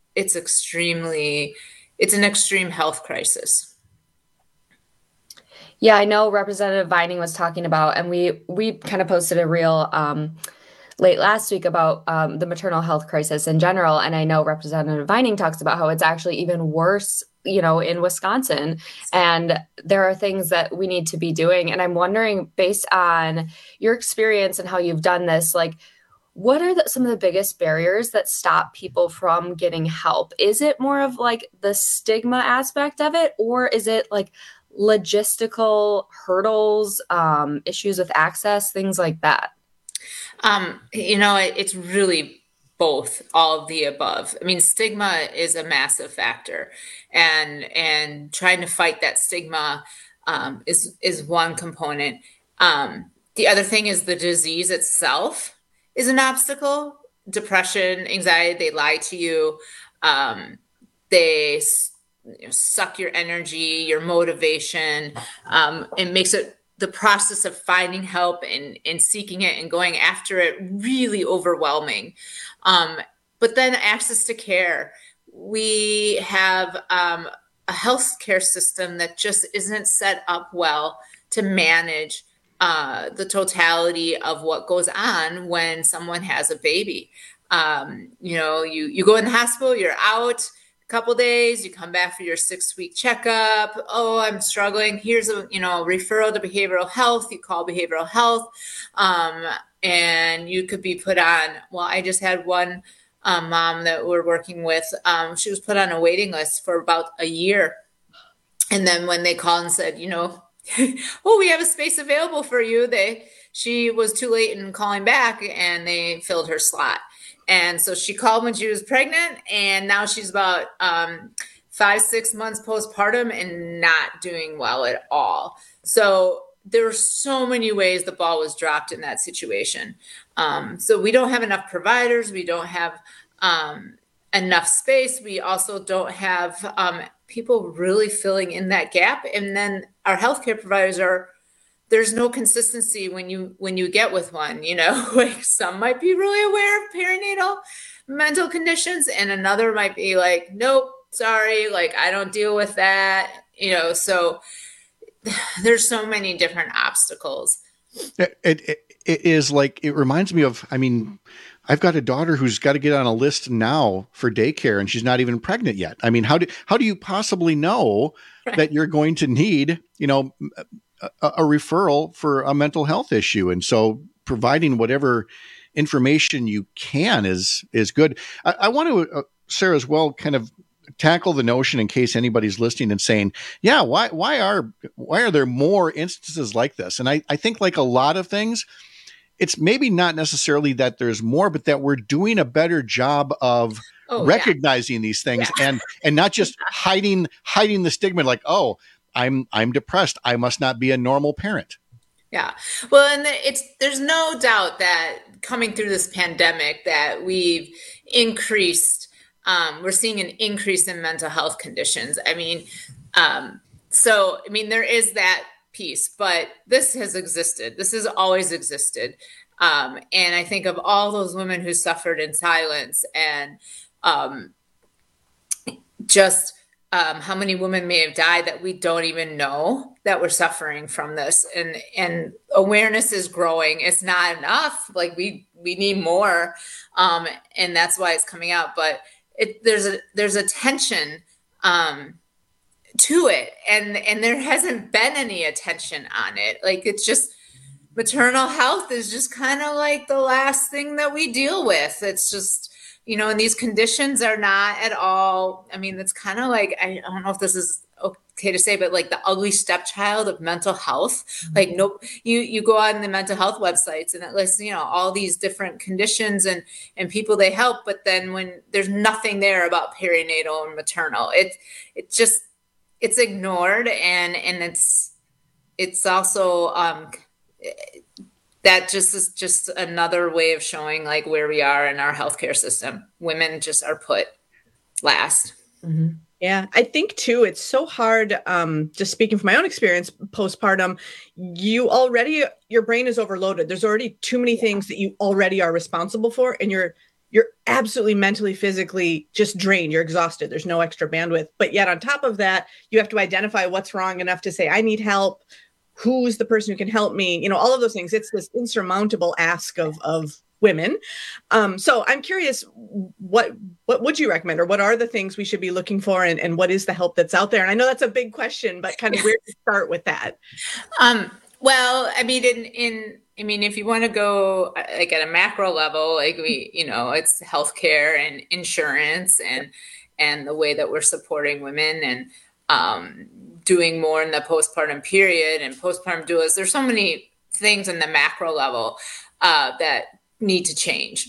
an extreme health crisis. Yeah, I know Representative Vining was talking about, and we kind of posted a reel late last week about the maternal health crisis in general. And I know Representative Vining talks about how it's actually even worse, in Wisconsin. And there are things that we need to be doing. And I'm wondering, based on your experience and how you've done this, like, what are some of the biggest barriers that stop people from getting help? Is it more of like the stigma aspect of it, or is it like logistical hurdles, issues with access, things like that? It's really both, all of the above. I mean, stigma is a massive factor, and trying to fight that stigma is one component. The other thing is the disease itself is an obstacle. Depression, anxiety, they lie to you. They suck your energy, your motivation. It makes it the process of finding help and seeking it and going after it really overwhelming. But then access to care. We have a healthcare system that just isn't set up well to manage the totality of what goes on when someone has a baby. You go in the hospital, you're out couple days, you come back for your 6-week checkup. Oh, I'm struggling. Here's a referral to behavioral health. You call behavioral health, and you could be put on. Well, I just had one mom that we're working with. She was put on a waiting list for about a year, and then when they called and said, oh, we have a space available for you, she was too late in calling back, and they filled her slot. And so she called when she was pregnant, and now she's about 5-6 months postpartum and not doing well at all. So there are so many ways the ball was dropped in that situation. So we don't have enough providers. We don't have enough space. We also don't have people really filling in that gap. And then our healthcare providers there's no consistency when you get with one, like some might be really aware of perinatal mental conditions, and another might be like, nope, sorry, like I don't deal with that, so there's so many different obstacles. It is like, it reminds me of, I've got a daughter who's got to get on a list now for daycare, and she's not even pregnant yet. I mean, how do you possibly know that you're going to need, a referral for a mental health issue? And so providing whatever information you can is good. I want to, Sarah, as well, kind of tackle the notion in case anybody's listening and saying, yeah, why are there more instances like this? And I think, like a lot of things, it's maybe not necessarily that there's more, but that we're doing a better job of recognizing these things and not just hiding the stigma, like, oh, I'm depressed, I must not be a normal parent. Yeah. Well, and there's no doubt that coming through this pandemic that we've increased, we're seeing an increase in mental health conditions. There is that piece, but this has existed. This has always existed. And I think of all those women who suffered in silence, and how many women may have died that we don't even know that we're suffering from this, and awareness is growing. It's not enough. Like we need more. And that's why it's coming out, but there's a tension, to it. And there hasn't been any attention on it. Like, it's just, maternal health is just kind of like the last thing that we deal with. It's just, and these conditions are not at all, it's kind of like, I don't know if this is okay to say, but like the ugly stepchild of mental health. Like, nope, you go on the mental health websites and it lists, all these different conditions and people they help. But then when there's nothing there about perinatal and maternal, it's ignored. And it's also, that just is just another way of showing like where we are in our healthcare system. Women just are put last. Mm-hmm. Yeah, I think too, it's so hard, just speaking from my own experience, postpartum, your brain is overloaded. There's already too many things that you already are responsible for. And you're absolutely mentally, physically just drained. You're exhausted. There's no extra bandwidth. But yet on top of that, you have to identify what's wrong enough to say, I need help. Who's the person who can help me? All of those things. It's this insurmountable ask of women. So I'm curious, what would you recommend, or what are the things we should be looking for, and what is the help that's out there? And I know that's a big question, but kind of where to start with that? Well, I mean, if you want to go like at a macro level, like it's healthcare and insurance and the way that we're supporting women and doing more in the postpartum period and postpartum doulas. There's so many things in the macro level that need to change.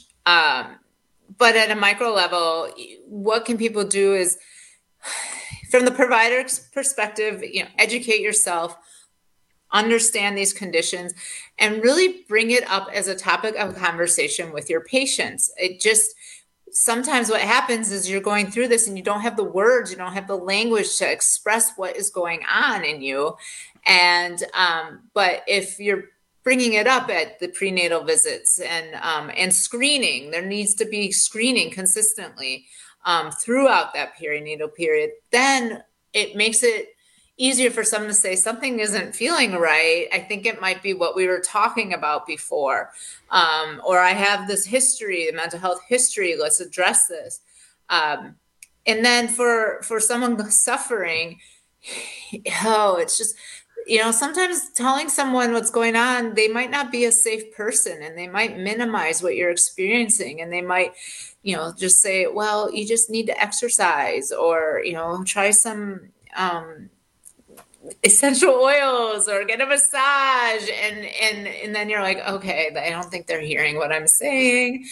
But at a micro level, what can people do is, from the provider's perspective, educate yourself, understand these conditions, and really bring it up as a topic of conversation with your patients. Sometimes what happens is you're going through this and you don't have the words, you don't have the language to express what is going on in you. And, but if you're bringing it up at the prenatal visits and screening, there needs to be screening consistently throughout that perinatal period, then it makes it easier for someone to say something isn't feeling right. I think it might be what we were talking about before. Or I have this history, the mental health history, let's address this. And then for someone suffering, it's just, sometimes telling someone what's going on, they might not be a safe person and they might minimize what you're experiencing. And they might, just say, well, you just need to exercise, or, try some essential oils or get a massage. And then you're like, okay, I don't think they're hearing what I'm saying.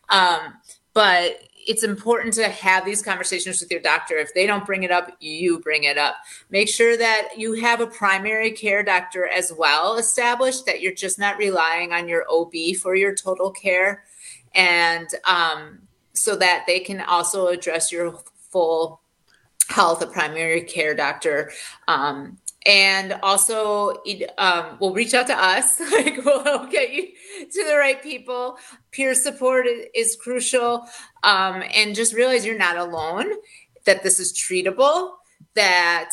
But it's important to have these conversations with your doctor. If they don't bring it up, you bring it up. Make sure that you have a primary care doctor as well established, that you're just not relying on your OB for your total care. And so that they can also address your full health, a primary care doctor. And also, we'll reach out to us. Like, we'll help get you to the right people. Peer support is crucial. And just realize you're not alone, that this is treatable, that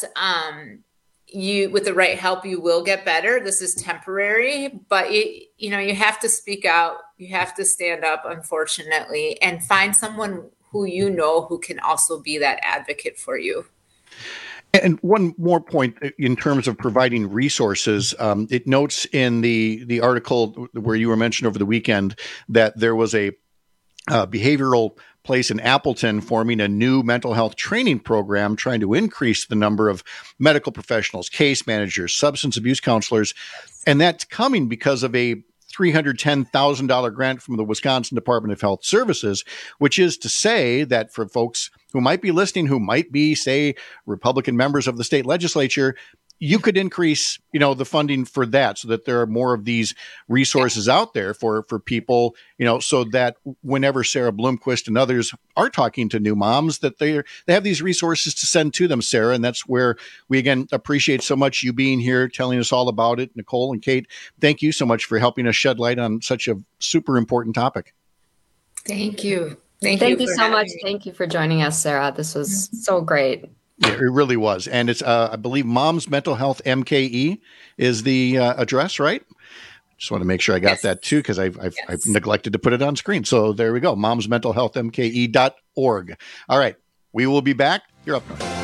you, with the right help, you will get better. This is temporary, but you have to speak out. You have to stand up, unfortunately, and find someone who can also be that advocate for you. And one more point in terms of providing resources, it notes in the article where you were mentioned over the weekend that there was a behavioral place in Appleton forming a new mental health training program trying to increase the number of medical professionals, case managers, substance abuse counselors. And that's coming because of a $310,000 grant from the Wisconsin Department of Health Services, which is to say that for folks who might be listening, who might be, say, Republican members of the state legislature, you could increase, the funding for that so that there are more of these resources out there for people, so that whenever Sarah Bloomquist and others are talking to new moms, that they have these resources to send to them, Sarah. And that's where we, again, appreciate so much you being here, telling us all about it. Nicole and Kate, thank you so much for helping us shed light on such a super important topic. Thank you. Thank you so much. Thank you for joining us, Sarah. This was so great. Yeah, it really was. And it's, I believe, Mom's Mental Health MKE is the address, right? Just want to make sure I got that too, because I've neglected to put it on screen. So there we go. Mom's Mental Health MKE.org. All right. We will be back. You're up north.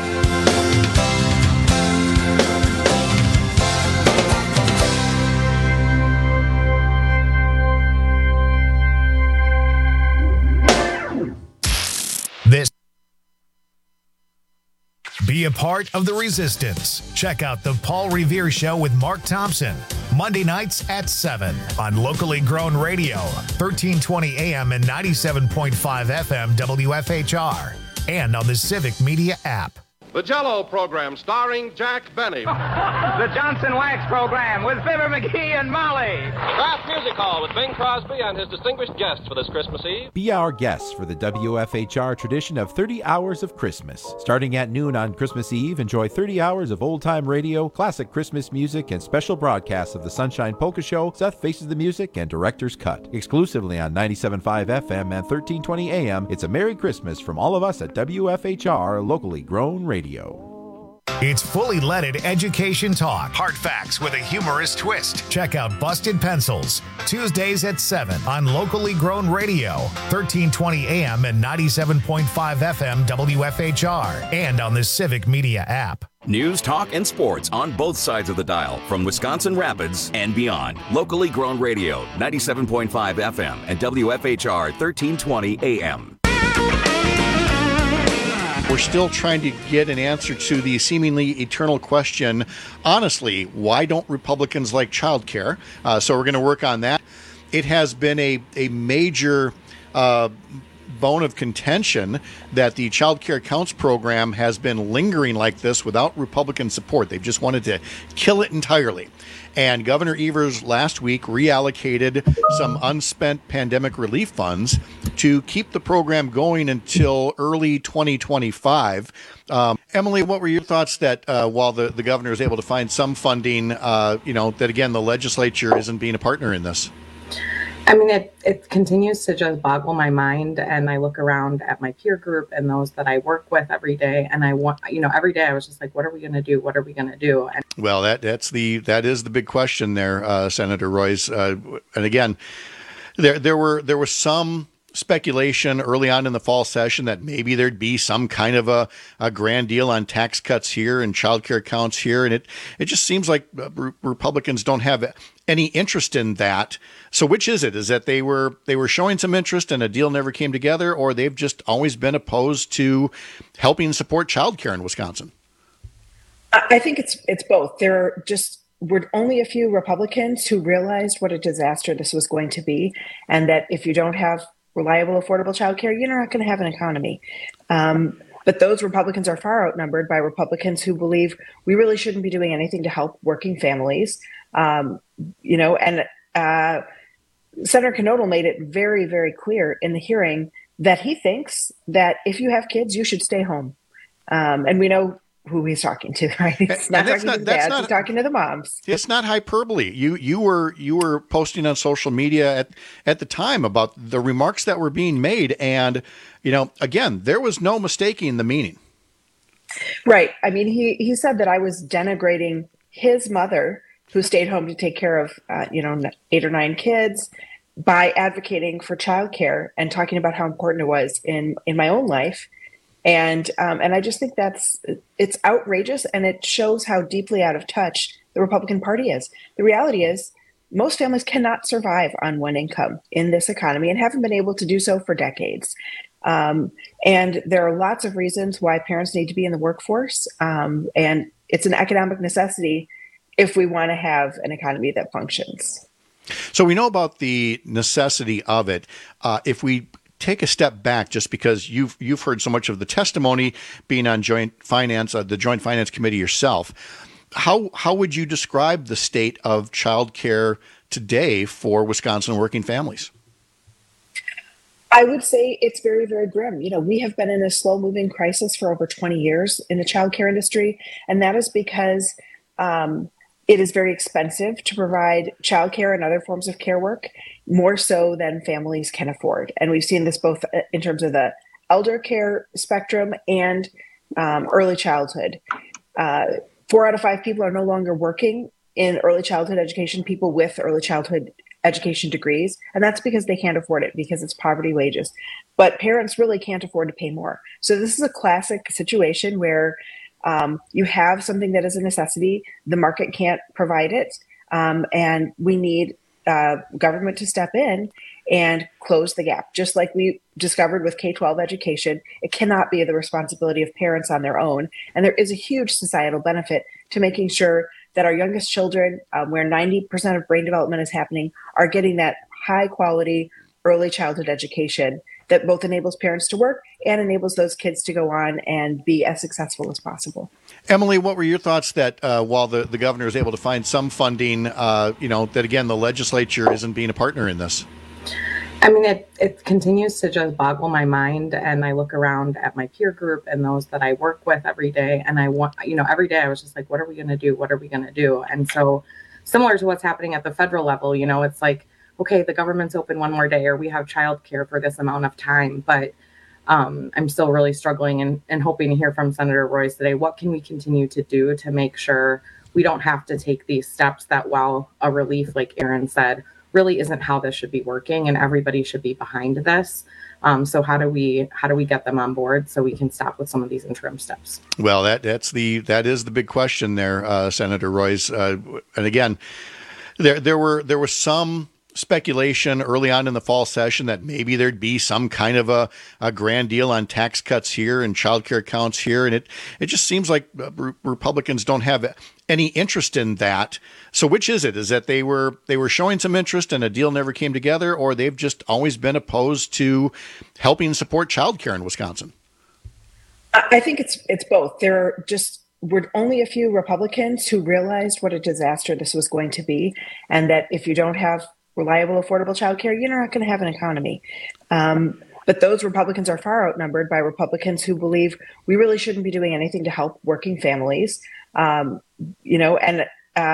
This Be a part of the resistance. Check out The Paul Revere Show with Mark Thompson, Monday nights at 7 on locally grown radio, 1320 AM and 97.5 FM WFHR, and on the Civic Media app. The Jell-O program starring Jack Benny. The Johnson Wax program with Fibber McGee and Molly. Kraft Music Hall with Bing Crosby and his distinguished guests for this Christmas Eve. Be our guests for the WFHR tradition of 30 hours of Christmas. Starting at noon on Christmas Eve, enjoy 30 hours of old-time radio, classic Christmas music, and special broadcasts of the Sunshine Polka Show, Seth Faces the Music, and Director's Cut. Exclusively on 97.5 FM and 1320 AM, it's a Merry Christmas from all of us at WFHR, locally grown radio. It's fully leaded education talk. Hard facts with a humorous twist. Check out Busted Pencils, Tuesdays at 7 on locally grown radio, 1320 AM and 97.5 FM WFHR, and on the Civic Media app. News, talk, and sports on both sides of the dial from Wisconsin Rapids and beyond. Locally grown radio, 97.5 FM and WFHR 1320 AM. We're still trying to get an answer to the seemingly eternal question, honestly, why don't Republicans like childcare? So we're going to work on that. It has been a major bone of contention that the Child Care Counts program has been lingering like this without Republican support. They've just wanted to kill it entirely. And Governor Evers last week reallocated some unspent pandemic relief funds to keep the program going until early 2025. Emily, what were your thoughts that while the governor is able to find some funding, that again, the legislature isn't being a partner in this? I mean, it continues to just boggle my mind, and I look around at my peer group and those that I work with every day, and every day I was just like, what are we going to do? What are we going to do? And well, that is the big question there, Senator Royce. And again, there were some speculation early on in the fall session that maybe there'd be some kind of a grand deal on tax cuts here and child care counts here. And it just seems like Republicans don't have any interest in that. So which is it? Is that they were showing some interest and a deal never came together, or they've just always been opposed to helping support child care in Wisconsin? I think it's both. There were only a few Republicans who realized what a disaster this was going to be, and that if you don't have reliable, affordable childcare, you're not going to have an economy. But those Republicans are far outnumbered by Republicans who believe we really shouldn't be doing anything to help working families. Senator Knodel made it very, very clear in the hearing that he thinks that if you have kids, you should stay home. And we know who he's talking to, right? He's not talking to the dads, he's talking to the moms. It's not hyperbole. You were posting on social media at the time about the remarks that were being made, and again, there was no mistaking the meaning. Right. I mean, he said that I was denigrating his mother, who stayed home to take care of 8 or 9 kids, by advocating for childcare and talking about how important it was in my own life. And I just think it's outrageous, and it shows how deeply out of touch the Republican Party is. The reality is most families cannot survive on one income in this economy and haven't been able to do so for decades. And there are lots of reasons why parents need to be in the workforce. And it's an economic necessity if we want to have an economy that functions. So we know about the necessity of it. If we take a step back, just because you've heard so much of the testimony, being on Joint Finance, the Joint Finance Committee yourself, how would you describe the state of child care today for Wisconsin working families? I would say it's very, very grim. We have been in a slow-moving crisis for over 20 years in the child care industry, and that is because it is very expensive to provide childcare and other forms of care work, more so than families can afford. And we've seen this both in terms of the elder care spectrum and early childhood. 4 out of 5 people are no longer working in early childhood education, people with early childhood education degrees, and that's because they can't afford it, because it's poverty wages. But parents really can't afford to pay more. So this is a classic situation where you have something that is a necessity, the market can't provide it, and we need government to step in and close the gap. Just like we discovered with K-12 education, it cannot be the responsibility of parents on their own. And there is a huge societal benefit to making sure that our youngest children, where 90% of brain development is happening, are getting that high quality early childhood education that both enables parents to work and enables those kids to go on and be as successful as possible. Emily, what were your thoughts that while the governor is able to find some funding, that again, the legislature isn't being a partner in this? I mean, it continues to just boggle my mind. And I look around at my peer group and those that I work with every day. And every day I was just like, what are we going to do? What are we going to do? And so similar to what's happening at the federal level, it's like, okay, the government's open one more day, or we have childcare for this amount of time. But I'm still really struggling and hoping to hear from Senator Royce today. What can we continue to do to make sure we don't have to take these steps that, while a relief, like Aaron said, really isn't how this should be working, and everybody should be behind this. So how do we get them on board so we can stop with some of these interim steps? Well, that is the big question there, Senator Royce. And again, there was some speculation early on in the fall session that maybe there'd be some kind of a grand deal on tax cuts here and childcare accounts here. And it just seems like Republicans don't have any interest in that. So which is it? Is that they were showing some interest and a deal never came together, or they've just always been opposed to helping support childcare in Wisconsin? I think it's both. There were only a few Republicans who realized what a disaster this was going to be, and that if you don't have reliable, affordable childcare, you're not going to have an economy. But those Republicans are far outnumbered by Republicans who believe we really shouldn't be doing anything to help working families. Senator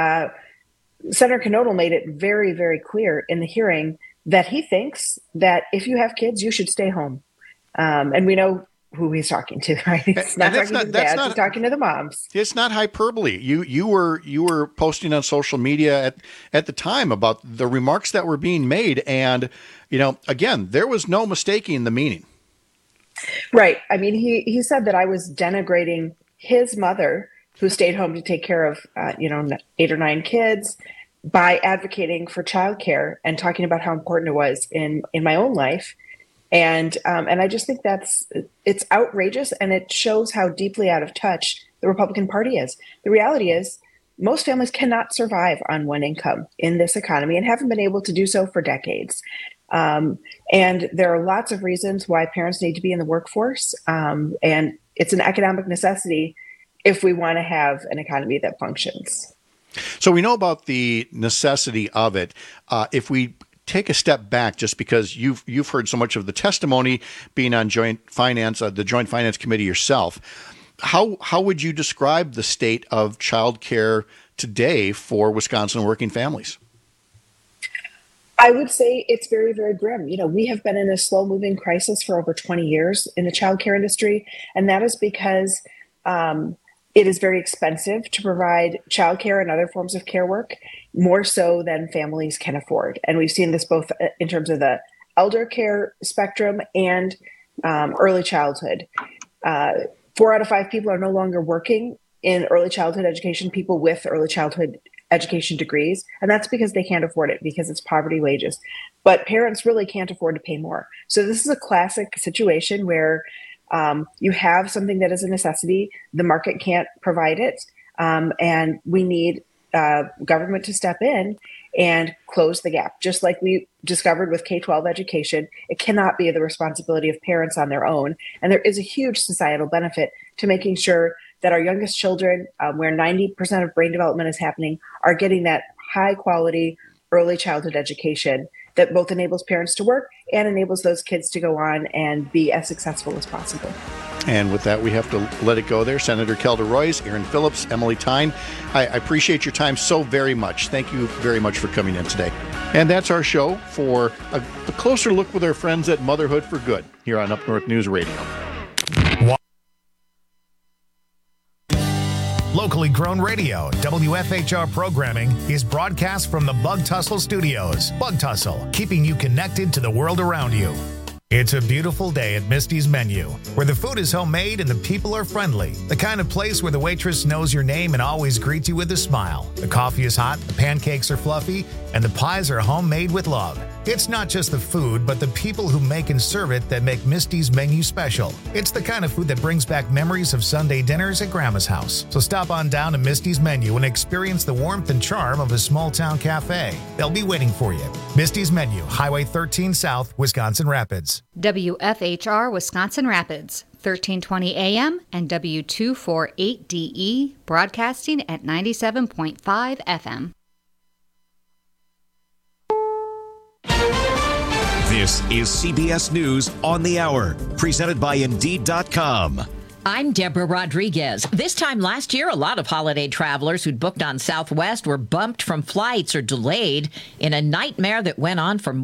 Knodel made it very, very clear in the hearing that he thinks that if you have kids, you should stay home. And we know who he's talking to, right? He's not talking to the dads, he's talking to the moms. It's not hyperbole. You were posting on social media at the time about the remarks that were being made, and again, there was no mistaking the meaning. Right. I mean, he said that I was denigrating his mother, who stayed home to take care of 8 or 9 kids, by advocating for childcare and talking about how important it was in my own life. And I just think it's outrageous, and it shows how deeply out of touch the Republican Party is. The reality is most families cannot survive on one income in this economy and haven't been able to do so for decades. And there are lots of reasons why parents need to be in the workforce. And it's an economic necessity if we want to have an economy that functions. So we know about the necessity of it. If we take a step back, just because you've heard so much of the testimony, being on Joint Finance, the Joint Finance Committee yourself, how would you describe the state of childcare today for Wisconsin working families? I would say it's very, very grim. We have been in a slow-moving crisis for over 20 years in the childcare industry, and that is because it is very expensive to provide childcare and other forms of care work, more so than families can afford. And we've seen this both in terms of the elder care spectrum and early childhood. 4 out of 5 people are no longer working in early childhood education, people with early childhood education degrees, and that's because they can't afford it, because it's poverty wages. But parents really can't afford to pay more. So this is a classic situation where you have something that is a necessity, the market can't provide it, and we need government to step in and close the gap. Just like we discovered with K-12 education, it cannot be the responsibility of parents on their own. And there is a huge societal benefit to making sure that our youngest children, where 90% of brain development is happening, are getting that high quality early childhood education that both enables parents to work and enables those kids to go on and be as successful as possible. And with that, we have to let it go there. Senator Kelda Royce, Aaron Phillips, Emily Tyne, I appreciate your time so very much. Thank you very much for coming in today. And that's our show for a closer look with our friends at Motherhood for Good here on Up North News Radio. Locally grown radio, WFHR programming is broadcast from the Bug Tussle Studios. Bug Tussle, keeping you connected to the world around you. It's a beautiful day at Misty's Menu, where the food is homemade and the people are friendly. The kind of place where the waitress knows your name and always greets you with a smile. The coffee is hot, the pancakes are fluffy, and the pies are homemade with love. It's not just the food, but the people who make and serve it that make Misty's menu special. It's the kind of food that brings back memories of Sunday dinners at Grandma's house. So stop on down to Misty's Menu and experience the warmth and charm of a small-town cafe. They'll be waiting for you. Misty's Menu, Highway 13 South, Wisconsin Rapids. WFHR Wisconsin Rapids, 1320 AM and W248DE, broadcasting at 97.5 FM. This is CBS News on the Hour, presented by Indeed.com. I'm Deborah Rodriguez. This time last year, a lot of holiday travelers who'd booked on Southwest were bumped from flights or delayed in a nightmare that went on for